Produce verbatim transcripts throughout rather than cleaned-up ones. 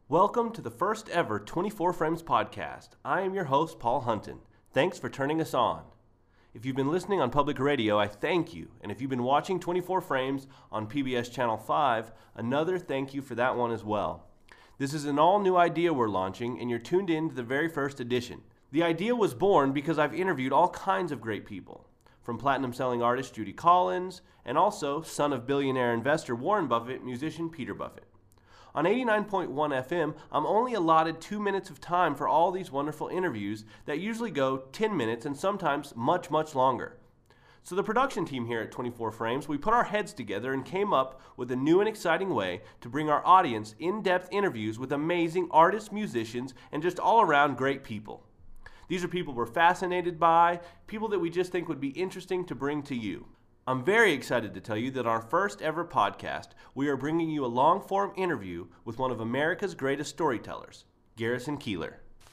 Welcome to the first ever twenty-four Frames podcast. I am your host, Paul Hunton. Thanks for turning us on. If you've been listening on public radio, I thank you. And if you've been watching twenty-four Frames on P B S Channel five, another thank you for that one as well. This is an all-new idea we're launching, and you're tuned in to the very first edition. The idea was born because I've interviewed all kinds of great people, from platinum-selling artist Judy Collins, and also son of billionaire investor Warren Buffett, musician Peter Buffett. On eighty-nine point one F M, I'm only allotted two minutes of time for all these wonderful interviews that usually go ten minutes and sometimes much, much longer. So the production team here at twenty-four Frames, we put our heads together and came up with a new and exciting way to bring our audience in-depth interviews with amazing artists, musicians, and just all-around great people. These are people we're fascinated by, people that we just think would be interesting to bring to you. I'm very excited to tell you that on our first ever podcast, we are bringing you a long-form interview with one of America's greatest storytellers, Garrison Keillor.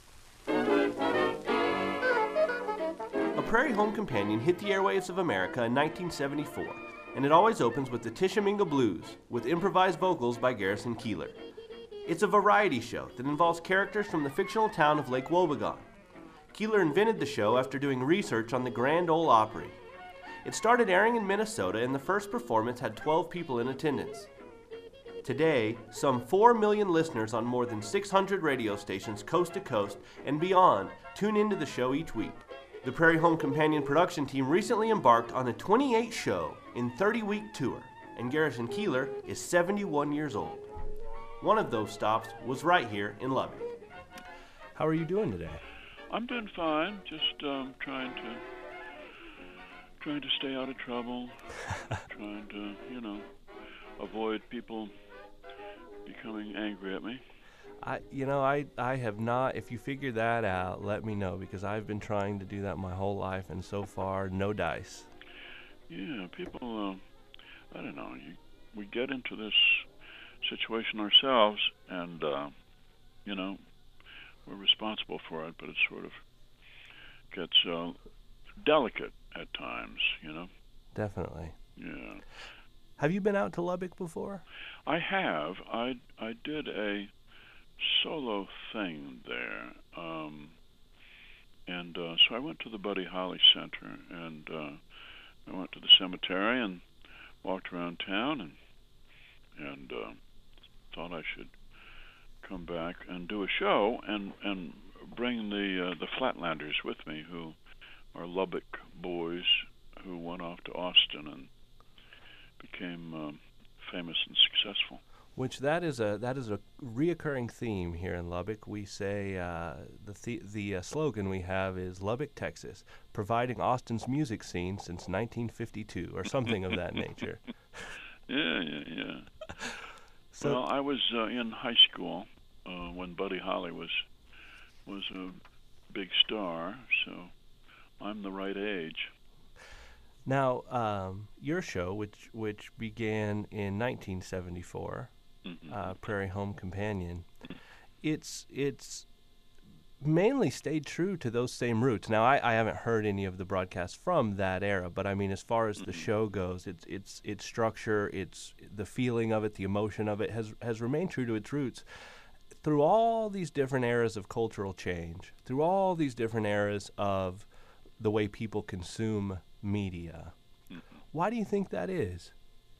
A Prairie Home Companion hit the airwaves of America in nineteen seventy-four, and it always opens with the Tishomingo Blues, with improvised vocals by Garrison Keillor. It's a variety show that involves characters from the fictional town of Lake Wobegon. Keillor invented the show after doing research on the Grand Ole Opry. It started airing in Minnesota, and the first performance had twelve people in attendance. Today, some four million listeners on more than six hundred radio stations coast to coast and beyond tune into the show each week. The Prairie Home Companion production team recently embarked on a twenty-eight show in thirty-week tour, and Garrison Keillor is seventy-one years old. One of those stops was right here in Lubbock. How are you doing today? I'm doing fine, just um, trying to trying to stay out of trouble, trying to, you know, avoid people becoming angry at me. I, you know, I, I have not. If you figure that out, let me know, because I've been trying to do that my whole life, and so far, no dice. Yeah, people, uh, I don't know, you, we get into this situation ourselves, and, uh, you know, we're responsible for it, but it sort of gets uh, delicate at times, you know? Definitely. Yeah. Have you been out to Lubbock before? I have. I, I did a solo thing there. Um, and uh, so I went to the Buddy Holly Center, and uh, I went to the cemetery and walked around town, and and uh, thought I should come back and do a show and, and bring the uh, the Flatlanders with me, who are Lubbock boys who went off to Austin and became um, famous and successful. Which that is a that is a reoccurring theme here in Lubbock. We say uh, the the, the uh, slogan we have is Lubbock, Texas, providing Austin's music scene since nineteen fifty-two, or something of that nature. Yeah, yeah, yeah. So, well, I was uh, in high school uh, when Buddy Holly was was a big star, so I'm the right age. Now, um, your show, which which began in nineteen seventy-four, mm-hmm. uh, Prairie Home Companion, it's it's mainly stayed true to those same roots. Now, I, I haven't heard any of the broadcasts from that era, but I mean, as far as mm-hmm. the show goes, it's it's its structure, it's the feeling of it, the emotion of it has has remained true to its roots through all these different eras of cultural change, through all these different eras of the way people consume media. Mm-hmm. Why do you think that is?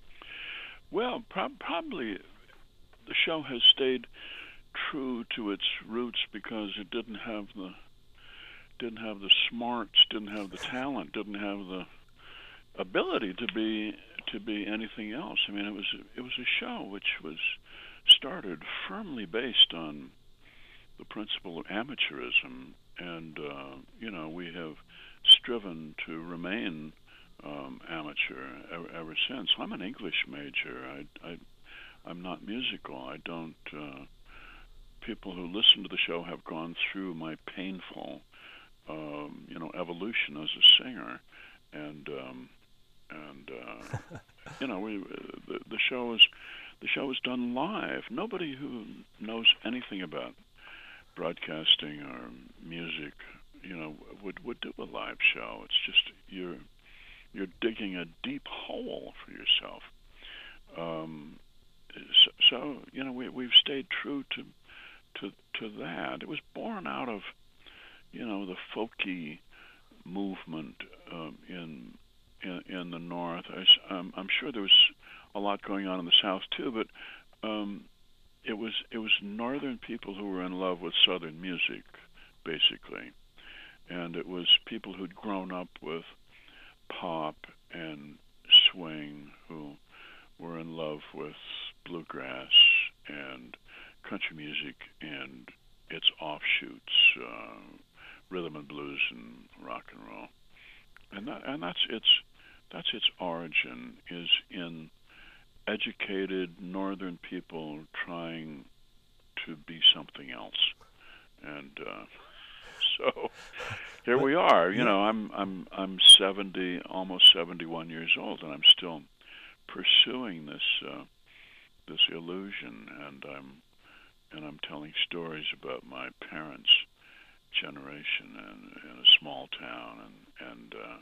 Well, pro- probably the show has stayed true to its roots because it didn't have the didn't have the smarts, didn't have the talent, didn't have the ability to be to be anything else. I mean, it was it was a show which was started firmly based on the principle of amateurism, and uh, you know, we have striven to remain um, amateur ever, ever since. I'm an English major. I, I, I'm not musical. I don't. Uh, people who listen to the show have gone through my painful, um, you know, evolution as a singer, and um, and uh, you know, we the, the show is the show is done live. Nobody who knows anything about broadcasting or music, you know, would would do a live show. It's just you're you're digging a deep hole for yourself. Um, so, so you know we we've stayed true to to to that. It was born out of you know the folky movement um, in, in in the North. I, um, I'm sure there was a lot going on in the South too, but um, it was it was Northern people who were in love with Southern music, basically, and it was people who'd grown up with pop and swing who were in love with bluegrass and country music and its offshoots, uh, rhythm and blues and rock and roll, and that, and that's its that's its origin is in educated Northern people trying to be something else, and uh, so here but, we are. You yeah. know, I'm I'm I'm seventy, almost seventy-one years old, and I'm still pursuing this uh, this illusion, and I'm and I'm telling stories about my parents' generation in, in a small town, and and uh,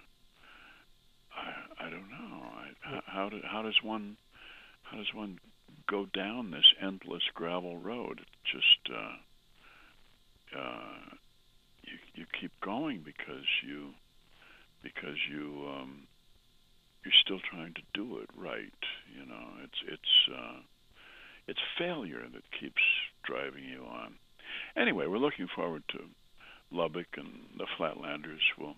I I don't know. I, how do, how does one how does one go down this endless gravel road? It just uh, uh, you you keep going because you because you um, you're still trying to do it right. You know, it's it's uh, it's failure that keeps driving you on. Anyway, we're looking forward to Lubbock, and the Flatlanders will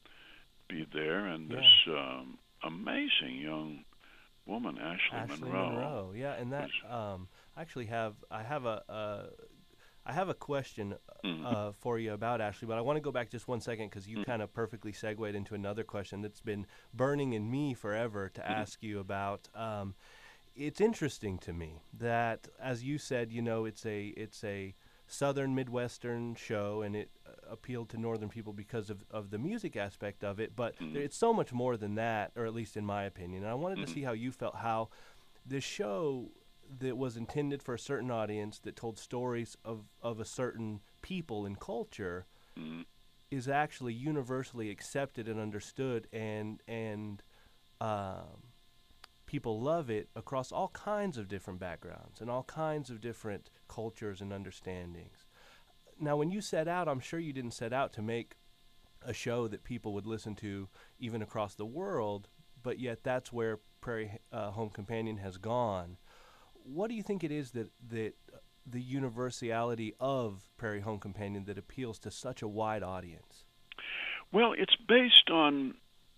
be there, and Yeah. this um, amazing young woman, Ashley, Ashley Monroe. Monroe. Yeah, and that um, I actually have I have a uh, I have a question mm-hmm. uh, for you about Ashley, but I want to go back just one second because you mm-hmm. kind of perfectly segued into another question that's been burning in me forever to mm-hmm. ask you about. Um, it's interesting to me that, as you said, you know, it's a it's a Southern Midwestern show, and it uh, appealed to Northern people because of, of the music aspect of it. But mm-hmm. there, it's so much more than that, or at least in my opinion. And I wanted mm-hmm. to see how you felt, how this show that was intended for a certain audience that told stories of, of a certain people and culture mm-hmm. is actually universally accepted and understood, and and um, people love it across all kinds of different backgrounds and all kinds of different cultures and understandings. Now, when you set out, I'm sure you didn't set out to make a show that people would listen to even across the world, but yet that's where Prairie uh, Home Companion has gone. What do you think it is that, that the universality of Prairie Home Companion that appeals to such a wide audience? Well, it's based on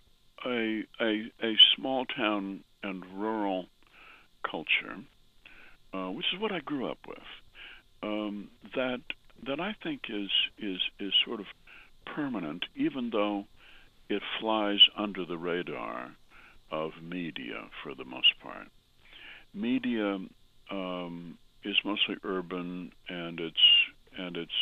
a a, a small town and rural culture, uh, which is what I grew up with. Um, that that I think is is is sort of permanent, even though it flies under the radar of media for the most part. Media um, is mostly urban, and it's and it's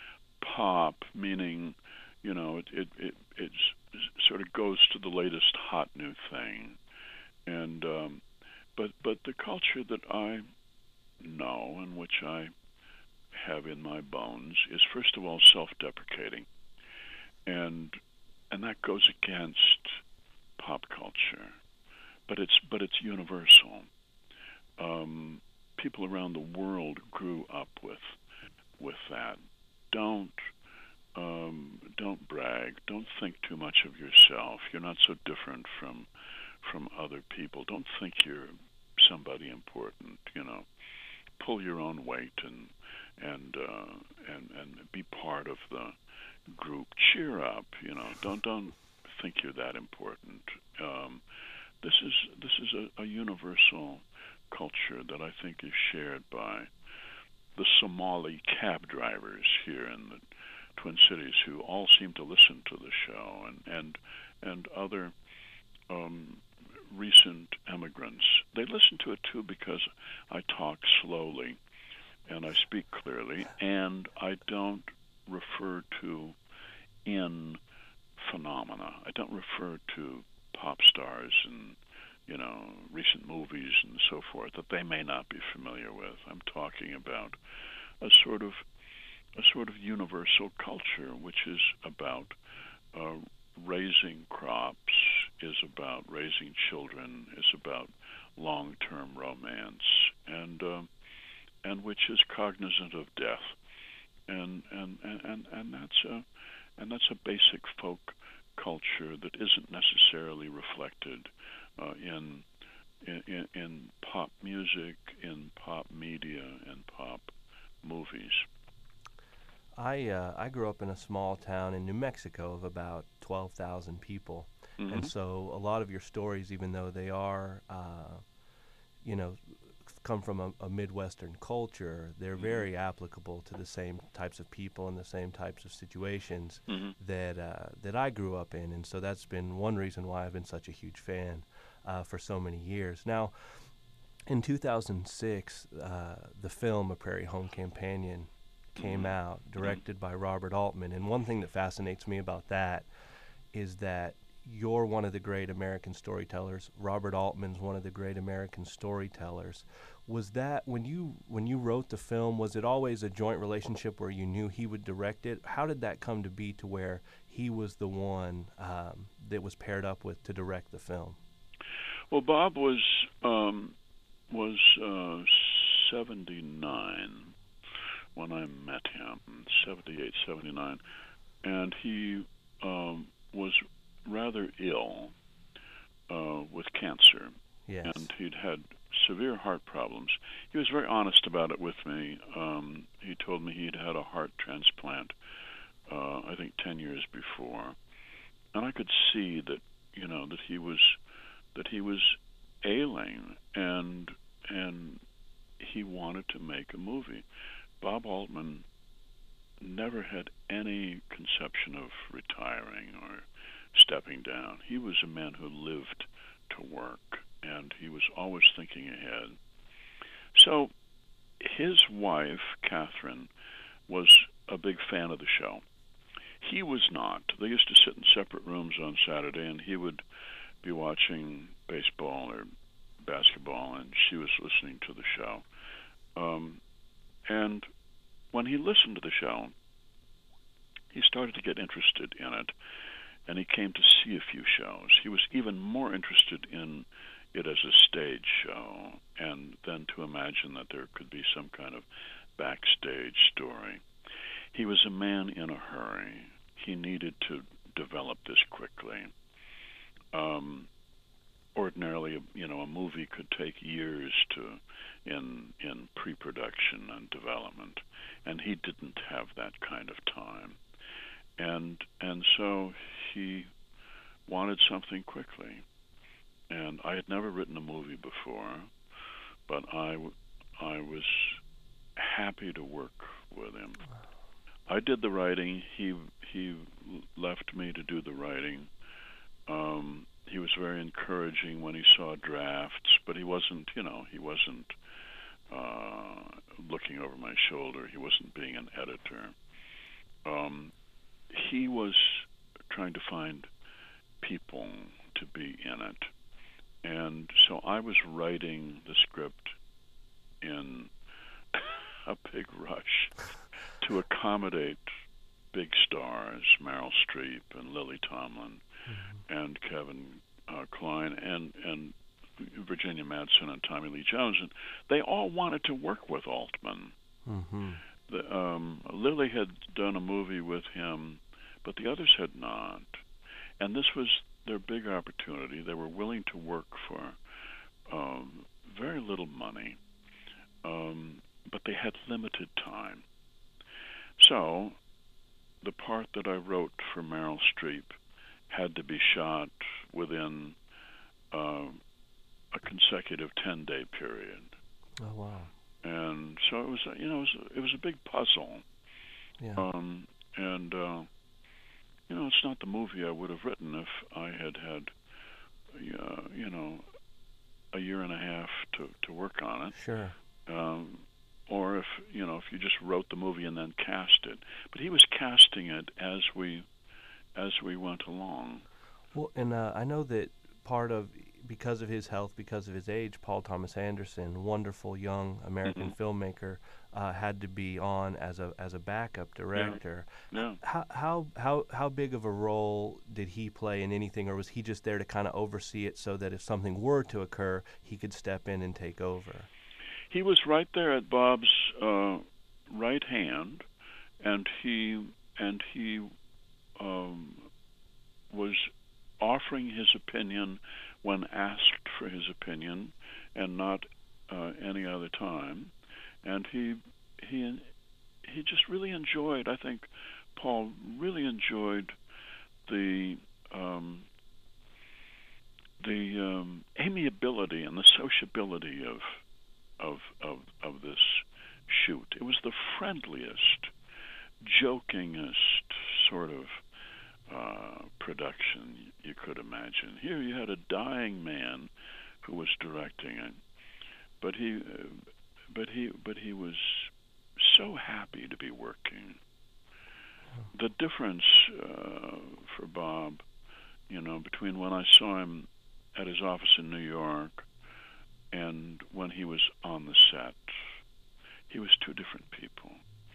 pop, meaning, you know, it it it it's, sort of goes to the latest hot new thing, and um, but but the culture that I know and which I have in my bones is first of all self-deprecating, and and that goes against pop culture, but it's but it's universal. Um, people around the world grew up with with that. Don't um, don't brag. Don't think too much of yourself. You're not so different from from other people. Don't think you're somebody important. You know, pull your own weight and and uh, and and be part of the group. Cheer up. You know, don't don't think you're that important. Um, this is this is a, a universal culture that I think is shared by the Somali cab drivers here in the Twin Cities, who all seem to listen to the show, and and and other um, recent immigrants. They listen to it too because I talk slowly and I speak clearly, and I don't refer to in phenomena. I don't refer to pop stars and, you know, recent movies and so forth that they may not be familiar with. I'm talking about a sort of a sort of universal culture, which is about uh, raising crops, is about raising children, is about long-term romance, and uh, and which is cognizant of death, and and and and, and that's a and that's a basic folk culture that isn't necessarily reflected uh, in, in in pop music, in pop media, and pop movies. I uh, I grew up in a small town in New Mexico of about twelve thousand people, Mm-hmm. and so a lot of your stories, even though they are, uh, you know, come from a, a Midwestern culture, they're Mm-hmm. very applicable to the same types of people and the same types of situations Mm-hmm. that uh, that I grew up in, and so that's been one reason why I've been such a huge fan uh, for so many years. Now, in two thousand six, uh, the film A Prairie Home Companion came Mm-hmm. out, directed by Robert Altman, and one thing that fascinates me about that is that you're one of the great American storytellers. Robert Altman's one of the great American storytellers. Was that when you when you wrote the film? Was it always a joint relationship where you knew he would direct it? How did that come to be to where he was the one um, that was paired up with to direct the film? Well, Bob was um, was uh, seventy-nine when I met him, seventy-eight, seventy-nine, and he um, was rather ill uh, with cancer, Yes. and he'd had severe heart problems. He was very honest about it with me. Um, he told me he'd had a heart transplant, uh, I think, ten years before, and I could see that, you know, that he was that he was ailing, and and he wanted to make a movie. Bob Altman never had any conception of retiring or stepping down. He was a man who lived to work, and he was always thinking ahead. So his wife, Catherine, was a big fan of the show. He was not. They used to sit in separate rooms on Saturday, and he would be watching baseball or basketball, and she was listening to the show. Um, and when he listened to the show, he started to get interested in it, and he came to see a few shows. He was even more interested in it as a stage show, and then to imagine that there could be some kind of backstage story. He was a man in a hurry. He needed to develop this quickly. Um, ordinarily, you know, a movie could take years to in in pre-production and development, and he didn't have that kind of time. And and so he wanted something quickly. And I had never written a movie before, but I, I was happy to work with him. I did the writing. He he left me to do the writing. Um, he was very encouraging when he saw drafts, but he wasn't, you know, he wasn't uh, looking over my shoulder. He wasn't being an editor. Um, he was trying to find people to be in it. And so I was writing the script in a big rush to accommodate big stars, Meryl Streep and Lily Tomlin, mm-hmm. and Kevin uh, Kline and, and Virginia Madsen and Tommy Lee Jones. And they all wanted to work with Altman. Mm-hmm. The, um, Lily had done a movie with him, but the others had not. And this was their big opportunity. They were willing to work for um, very little money, um, but they had limited time. So the part that I wrote for Meryl Streep had to be shot within uh, a consecutive ten-day period. Oh wow! And so it was, you know, it was, it was a big puzzle. Yeah. Um, and uh, you know, it's not the movie I would have written if I had had, uh, you know, a year and a half to, to work on it. Sure. Um, or if, you know, if you just wrote the movie and then cast it. But he was casting it as we, as we went along. Well, and uh, I know that part of, because of his health, because of his age, Paul Thomas Anderson, wonderful young American mm-hmm. filmmaker, uh, had to be on as a as a backup director. Yeah. Yeah. How how how how big of a role did he play in anything, or was he just there to kind of oversee it so that if something were to occur, he could step in and take over? he was right there at Bob's uh, right hand, and he and he um, was offering his opinion when asked for his opinion, and not uh, any other time. And he he he just really enjoyed. I think Paul really enjoyed the um, the um, amiability and the sociability of of of of this shoot. It was the friendliest, jokingest sort of uh, production you could imagine. Here you had a dying man who was directing it, but he uh, but he but he was so happy to be working. The difference uh, for Bob, you know, between when I saw him at his office in New York and when he was on the set, he was two different people,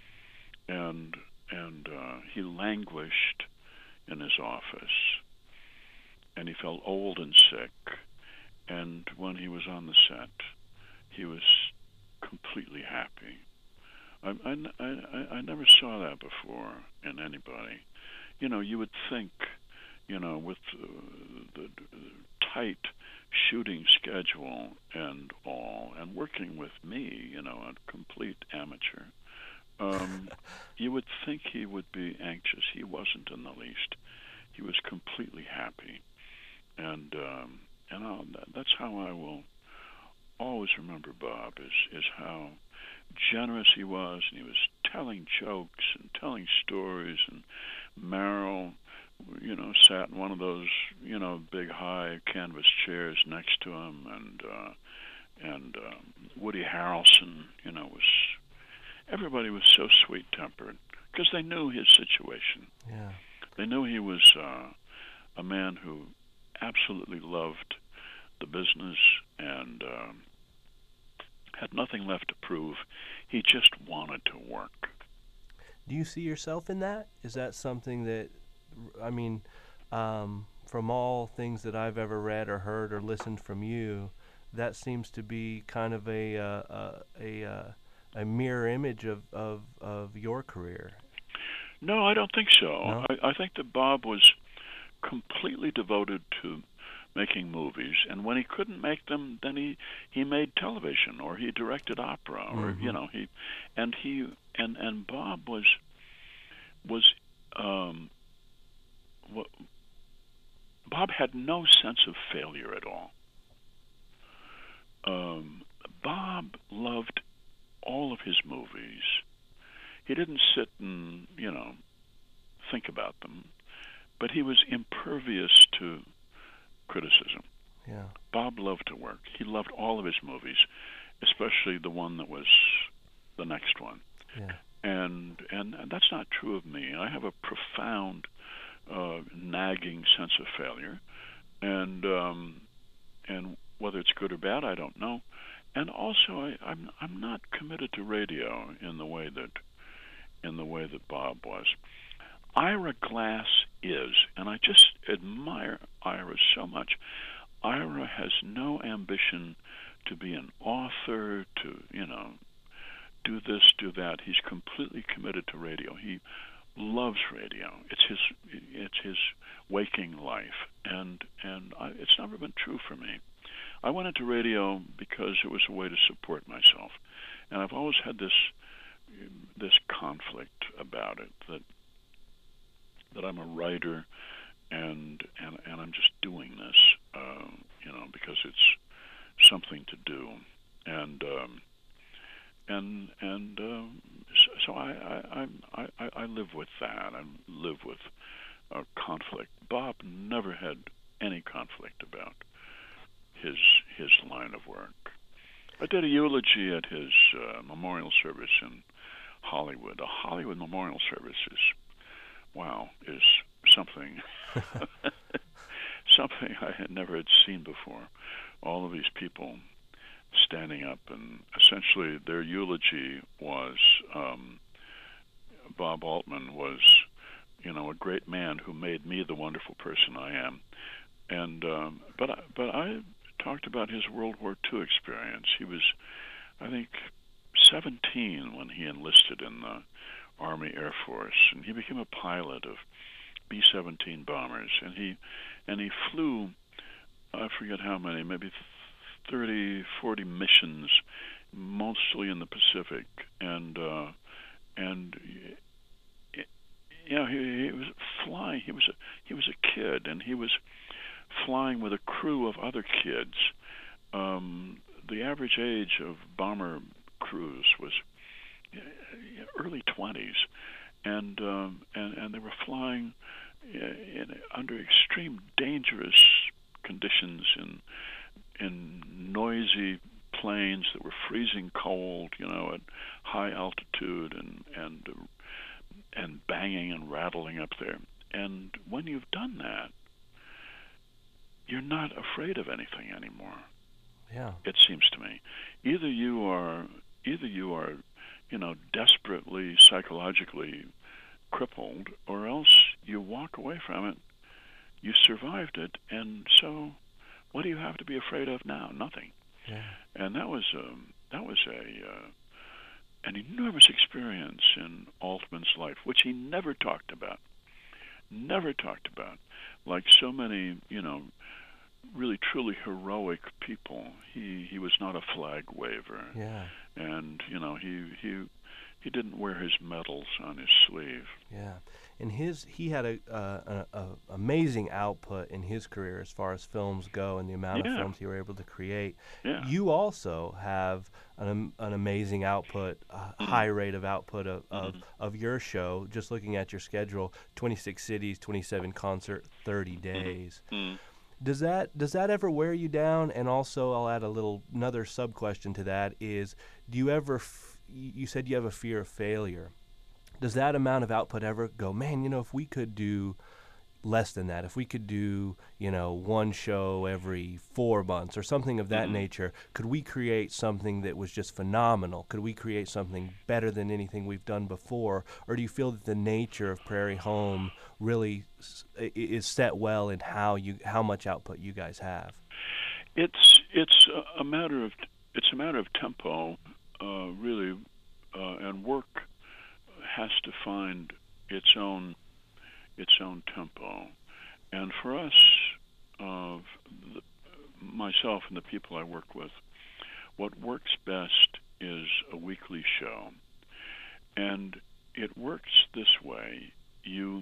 and and uh, he languished in his office, and he felt old and sick. And when he was on the set, he was completely happy. I, I, I, I never saw that before in anybody. You know, you would think, you know, with uh, the, the tight shooting schedule and all, and working with me, you know, a complete amateur, um, you would think he would be anxious. He wasn't in the least. He was completely happy. And um, and I'll, that's how I will always remember Bob, is, is how generous he was, and he was telling jokes and telling stories, and Meryl, you know, sat in one of those, you know, big high canvas chairs next to him, and uh, and um, Woody Harrelson, you know, was, everybody was so sweet-tempered because they knew his situation. Yeah. They knew he was uh, a man who absolutely loved the business and um, had nothing left to prove. He just wanted to work. Do you see yourself in that? Is that something that, I mean, um, from all things that I've ever read or heard or listened from you, that seems to be kind of a uh, a a, uh, a mirror image of, of, of your career. No, I don't think so. No? I, I think that Bob was completely devoted to making movies, and when he couldn't make them, then he, he made television, or he directed opera, or Mm-hmm. you know he, and he and and Bob was was um, what, Bob had no sense of failure at all. Um, Bob loved all of his movies. He didn't sit and, you know, think about them, but he was impervious to criticism. Yeah. Bob loved to work. He loved all of his movies, especially the one that was the next one. Yeah. And and, and that's not true of me. I have a profound, uh, nagging sense of failure, and um, and whether it's good or bad, I don't know. And also, I, I'm I'm not committed to radio in the way that in the way that Bob was. Ira Glass is, and I just admire Ira so much. Ira has no ambition to be an author, to, you know, do this, do that. He's completely committed to radio. He loves radio. It's his it's his waking life, and and I, it's never been true for me. I went into radio because it was a way to support myself, and I've always had this this conflict about it, that that I'm a writer, and and and I'm just doing this, uh, you know, because it's something to do, and um, and and um, so I I, I I I live with that. I live with uh, conflict. Bob never had any conflict about his his line of work. I did a eulogy at his uh, memorial service in Hollywood. A Hollywood memorial service is, wow, is something something I had never had seen before. All of these people standing up, and essentially their eulogy was um, Bob Altman was, you know, a great man who made me the wonderful person I am. And um, but I, but I talked about his World War Two experience. He was I think, seventeen when he enlisted in the Army Air Force, and he became a pilot of B seventeen bombers, and he and he flew, I forget how many, maybe thirty, forty missions, mostly in the Pacific, and uh, and you know he, he was flying. He was a he was a kid, and he was flying with a crew of other kids. Um, the average age of bomber crews was early twenties, and um, and and they were flying in, under extreme dangerous conditions in in noisy planes that were freezing cold, you know, at high altitude, and and and banging and rattling up there. And when you've done that, you're not afraid of anything anymore. Yeah. It seems to me. Either you are either you are, you know, desperately psychologically crippled, or else you walk away from it. You survived it, and so what do you have to be afraid of now? Nothing. Yeah. And that was um, that was a uh, an enormous experience in Altman's life, which he never talked about. Never talked about. Like so many, you know, really truly heroic people, he he was not a flag waver. Yeah. And you know, he he he didn't wear his medals on his sleeve. Yeah, and his he had a, uh, a, a amazing output in his career as far as films go, and the amount Yeah. of films you were able to create. Yeah. You also have an am- an amazing output, a Mm-hmm. high rate of output of, of Mhm. of your show. Just looking at your schedule, twenty-six cities, twenty-seven concert, thirty days. Mm. Does that does that ever wear you down? And also, I'll add a little another sub question to that: is do you ever f- you said you have a fear of failure? Does that amount of output ever go, man, you know, if we could do less than that, if we could do, you know, one show every four months or something of that Mhm. nature, could we create something that was just phenomenal? Could we create something better than anything we've done before? Or do you feel that the nature of Prairie Home really s- i- is set well in how you how much output you guys have? It's it's a, a matter of it's a matter of tempo, uh, really, uh, and work has to find its own its own tempo. And for us, uh, the, myself and the people I work with, what works best is a weekly show, and it works this way: you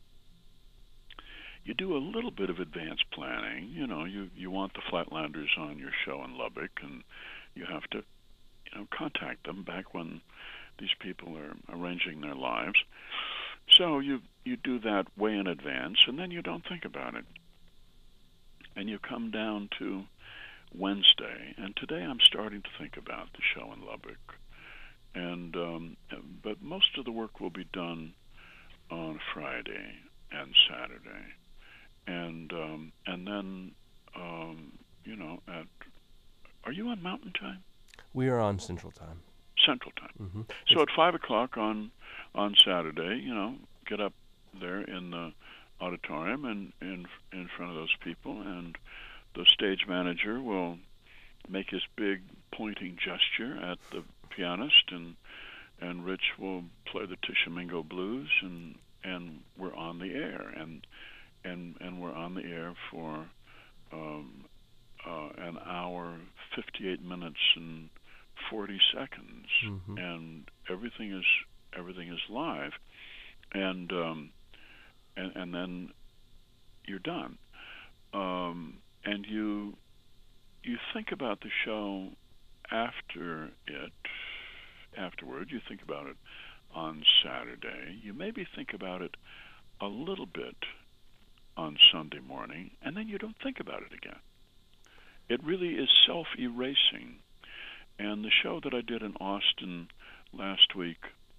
you do a little bit of advanced planning. You know, you you want the Flatlanders on your show in Lubbock, and you have to, you know, contact them back when these people are arranging their lives. So you you do that way in advance, and then you don't think about it. And you come down to Wednesday, and today I'm starting to think about the show in Lubbock. And um, but most of the work will be done on Friday and Saturday, and um, and then um, you know, at are you on Mountain Time? We are on Central Time. Central Time. Mm-hmm. So at five o'clock on on Saturday, you know, get up there in the auditorium and in in front of those people, and the stage manager will make his big pointing gesture at the pianist, and and Rich will play the Tishomingo Blues, and and we're on the air, and and and we're on the air for um, uh, an hour, fifty-eight minutes, and forty seconds, Mm-hmm. and everything is everything is live, and um, and and then you're done, um, and you you think about the show after it. Afterward, you think about it on Saturday. You maybe think about it a little bit on Sunday morning, and then you don't think about it again. It really is self-erasing. And the show that I did in Austin last week,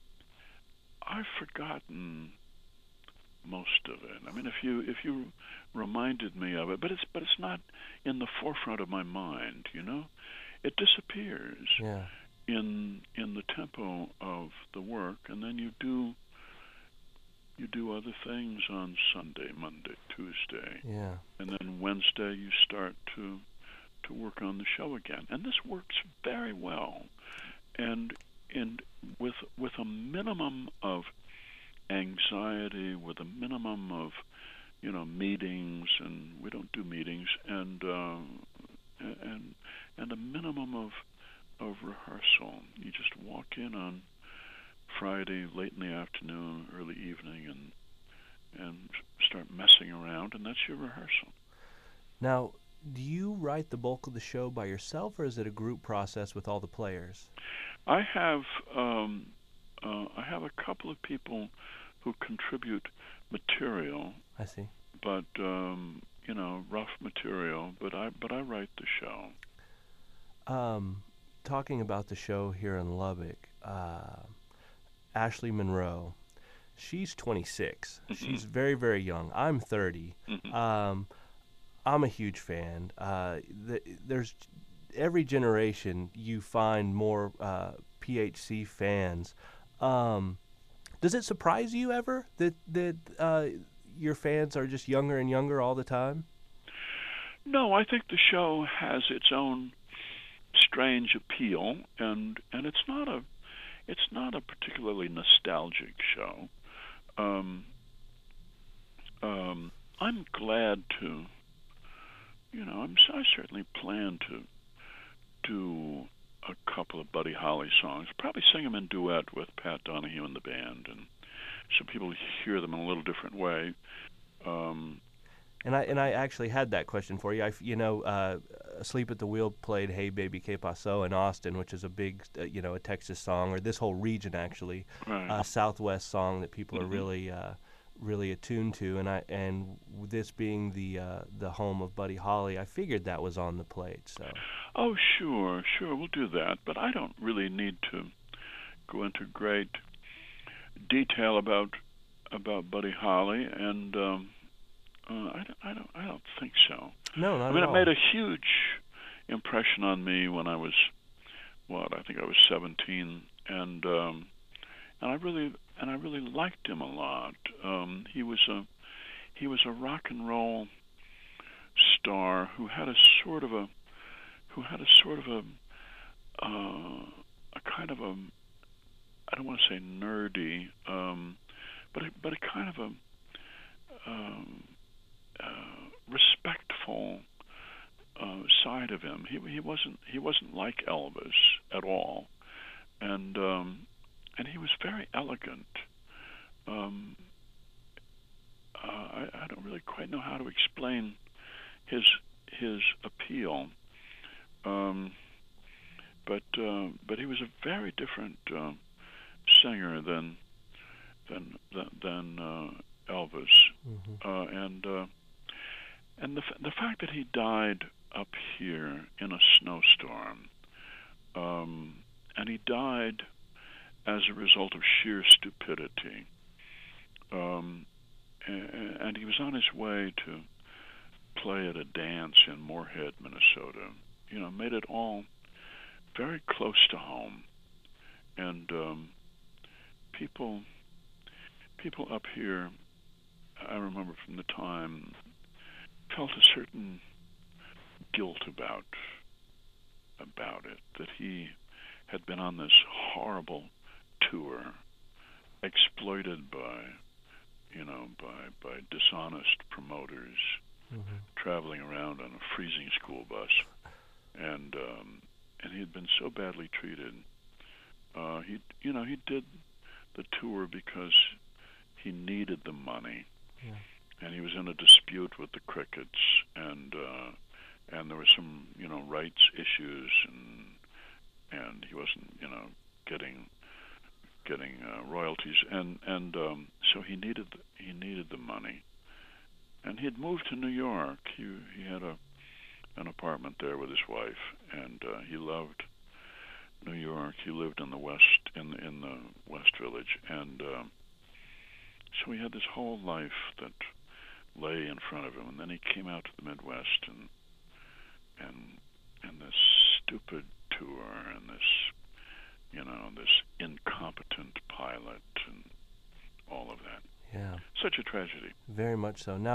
I've forgotten most of it. I mean, if you if you reminded me of it, but it's but it's not in the forefront of my mind. You know, it disappears Yeah. in in the tempo of the work, and then you do you do other things on Sunday, Monday, Tuesday, Yeah. and then Wednesday you start to to work on the show again. And this works very well, and and with with a minimum of anxiety, with a minimum of you know meetings, and we don't do meetings, and uh, and and a minimum of of rehearsal. You just walk in on Friday late in the afternoon, early evening, and and start messing around, and that's your rehearsal. Now, do you write the bulk of the show by yourself, or is it a group process with all the players? I have um, uh, I have a couple of people who contribute material. I see. But um, you know, rough material. But I but I write the show. Um, talking about the show here in Lubbock, uh, Ashley Monroe. She's twenty-six. Mm-hmm. She's very, very young. I'm thirty. Mm-hmm. Um, I'm a huge fan. Uh, th- there's every generation you find more uh, P H C fans. Um, does it surprise you ever that that uh, your fans are just younger and younger all the time? No, I think the show has its own strange appeal, and and it's not a it's not a particularly nostalgic show. Um, um, I'm glad to, you know, I'm, I certainly plan to do a couple of Buddy Holly songs, probably sing them in duet with Pat Donahue and the band, and so people hear them in a little different way. Um, and I and I actually had that question for you. I, you know, uh, Asleep at the Wheel played "Hey Baby Que Paso" in Austin, which is a big, uh, you know, a Texas song, or this whole region actually, right. uh, Southwest song that people mm-hmm. are really, uh, really attuned to. And I and this being the uh, the home of Buddy Holly, I figured that was on the plate. So. Oh, sure, sure, we'll do that. But I don't really need to go into great detail about about Buddy Holly, and um, uh, I, don't, I don't, I don't think so. No, not I mean, at it all. made a huge impression on me when I was, what I think I was seventeen, and um, and I really and I really liked him a lot. Um, he was a he was a rock and roll star who had a sort of a who had a sort of a uh, a kind of a I don't want to say nerdy, um, but a, but a kind of a um, uh, respectful uh, side of him. He he wasn't he wasn't like Elvis at all, and um, and he was very elegant. Um, uh, I, I don't really quite know how to explain his his appeal. Um, but uh, but he was a very different uh, singer than than than, than uh, Elvis, mm-hmm. uh, and uh, and the the fact that he died up here in a snowstorm, um, and he died as a result of sheer stupidity, um, and, and he was on his way to play at a dance in Moorhead, Minnesota. You know, made it all very close to home, and um, people, people up here, I remember from the time, felt a certain guilt about about it, that he had been on this horrible tour, exploited by, you know, by by dishonest promoters, mm-hmm. traveling around on a freezing school bus. And um, and he had been so badly treated. Uh, he, you know, he did the tour because he needed the money, yeah. and he was in a dispute with the Crickets, and uh, and there were some, you know, rights issues, and and he wasn't, you know, getting getting uh, royalties, and and um, so he needed the, he needed the money, and he had moved to New York. He he had a an apartment there with his wife, and uh, he loved New York. He lived in the west, in in the West Village, and uh, so he had this whole life that lay in front of him. And then he came out to the Midwest, and and and this stupid tour, and this, you know, this incompetent pilot, and all of that. Yeah, such a tragedy. Very much so. Now,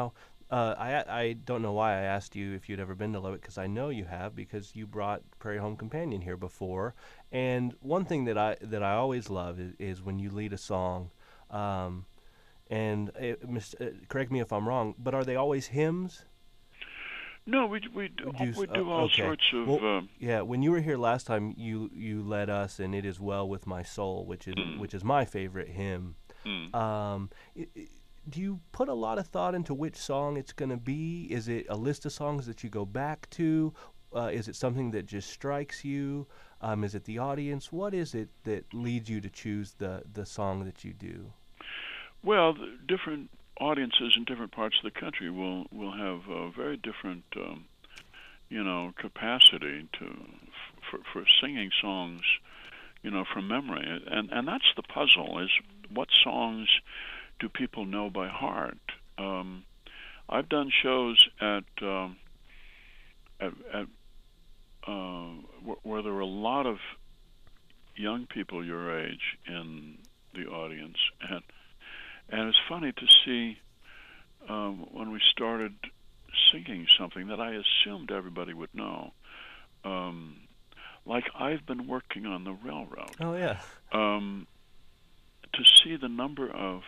Uh, I I don't know why I asked you if you'd ever been to Lubbock, because I know you have, because you brought Prairie Home Companion here before. And one thing that I that I always love is, is when you lead a song. Um, and it, mis- uh, correct me if I'm wrong, but are they always hymns? No, we we do, Would you s- we uh, do all okay. sorts of. Well, Um, yeah. When you were here last time, you you led us, and "It Is Well with My Soul," which is mm, which is my favorite hymn. mm. Um, i i do you put a lot of thought into which song it's going to be? Is it a list of songs that you go back to? Uh, is it something that just strikes you? Um, is it the audience? What is it that leads you to choose the the song that you do? Well, the different audiences in different parts of the country will will have a very different, um, you know, capacity to for, for singing songs, you know, from memory, and and that's the puzzle: is what songs do people know by heart? Um, I've done shows at um, at, at uh, wh- where there were a lot of young people your age in the audience, and and it's funny to see um, when we started singing something that I assumed everybody would know, um, like "I've Been Working on the Railroad." Oh yeah. Um, to see the number of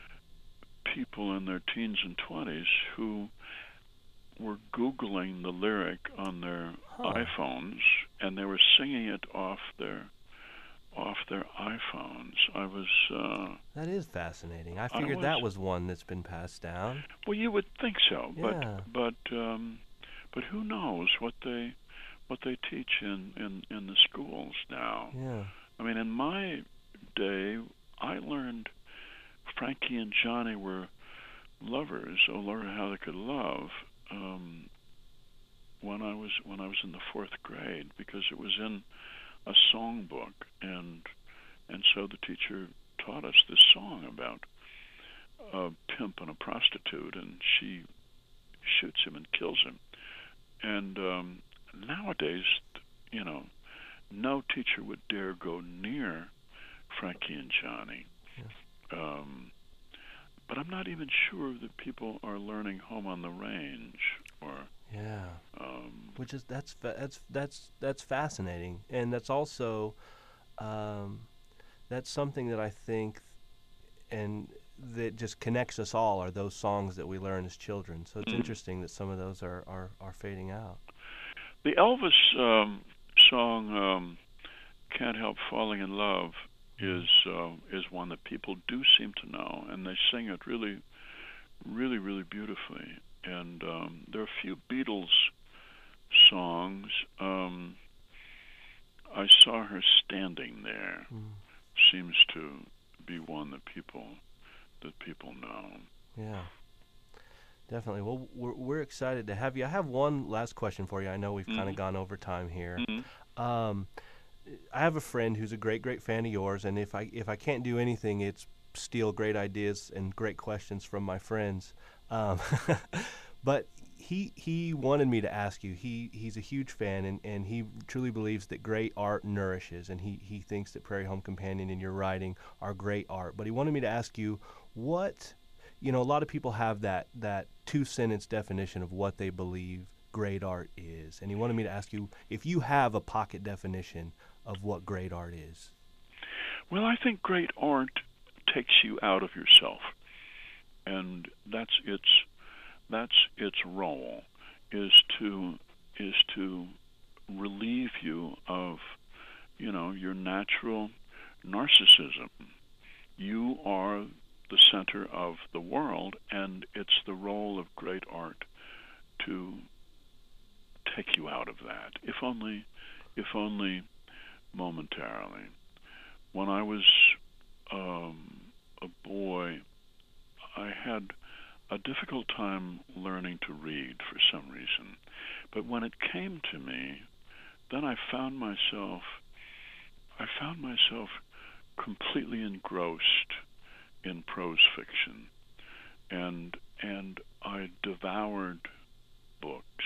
people in their teens and twenties who were Googling the lyric on their Huh. iPhones, and they were singing it off their off their iPhones. I was uh, That is fascinating. I I figured was that was one that's been passed down. well, you would think so, but Yeah. but um, but who knows what they what they teach in, in, in the schools now. Yeah. I mean, in my day, I learned Frankie and Johnny were lovers. Oh Lord, how they could love. Um, when I was when I was in the fourth grade, because it was in a songbook, and and so the teacher taught us this song about a pimp and a prostitute, and she shoots him and kills him. And um, nowadays, you know, no teacher would dare go near Frankie and Johnny. Yeah. Um, but I'm not even sure that people are learning Home on the Range or. Yeah. Um, Which is that's fa- that's that's that's fascinating, and that's also um, that's something that I think and that just connects us all are those songs that we learn as children. So it's mm. interesting that some of those are are, are fading out. The Elvis um, song um, "Can't Help Falling in Love" is uh, is one that people do seem to know, and they sing it really, really, really beautifully. And um, there are a few Beatles songs. Um, I Saw Her Standing There Mm. seems to be one that people that people know. Yeah, definitely. Well, we're we're excited to have you. I have one last question for you. I know we've kind Mm-hmm. of gone over time here. Mm-hmm. Um, I have a friend who's a great, great fan of yours, and if I if I can't do anything, it's steal great ideas and great questions from my friends. Um, but he he wanted me to ask you. He he's a huge fan, and, and he truly believes that great art nourishes, and he he thinks that Prairie Home Companion and your writing are great art. But he wanted me to ask you what, you know, a lot of people have that that two sentence definition of what they believe great art is, and he wanted me to ask you if you have a pocket definition of what great art is. Well, I think great art takes you out of yourself, and that's its that's its role is to is to relieve you of, you know, your natural narcissism. You are the center of the world, and it's the role of great art to take you out of that, if only if only momentarily. When I was um, a boy, I had a difficult time learning to read for some reason. But when it came to me, then I found myself I found myself completely engrossed in prose fiction, and and I devoured books.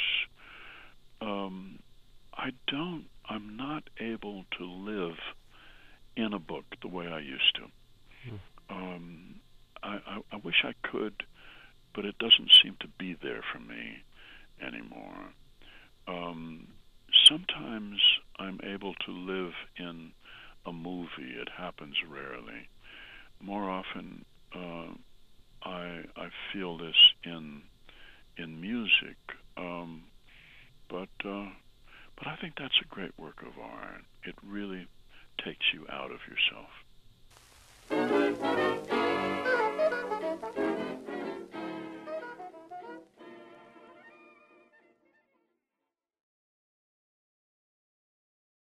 Um, I don't. I'm not able to live in a book the way I used to. Hmm. Um, I, I, I wish I could but it doesn't seem to be there for me anymore. Um, sometimes I'm able to live in a movie. It happens rarely. More often, uh, I I feel this in in music. Um, but uh, but I think that's a great work of art. It really takes you out of yourself.